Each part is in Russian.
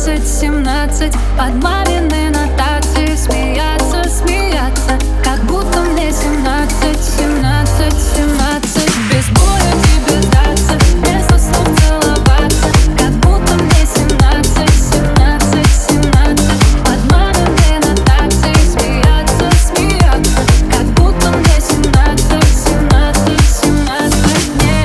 17 под мамины нотации смеяться, смеяться, как будто мне 17, 17, 17. Без боя тебе сдаться, вместо слов целоваться, как будто мне 17, 17, 17. Под мамины нотации смеяться, смеяться, как будто мне 17, 17, 17. Нет.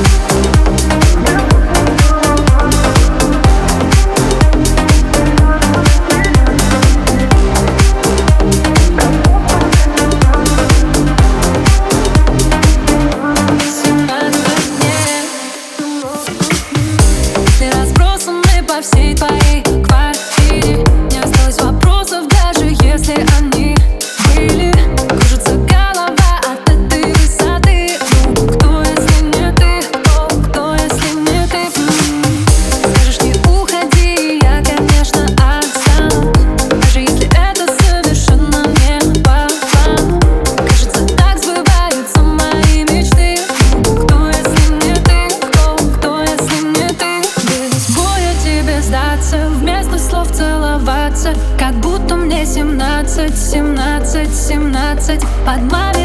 Ты разбросаны по всей твоей квартире. Не осталось вопросов, даже если они были. Кружится голова от этой высоты. Ну, кто, если не ты? Кто, если не ты? Скажешь, не уходи, я, конечно, останусь, даже если это совершенно не по плану. Кажется, так сбываются мои мечты. Ну, кто, если не ты? Кто, если не ты? Без боя тебе сдаться, вместо слов целоваться, как будто мне 17, 17, 17. Под мамой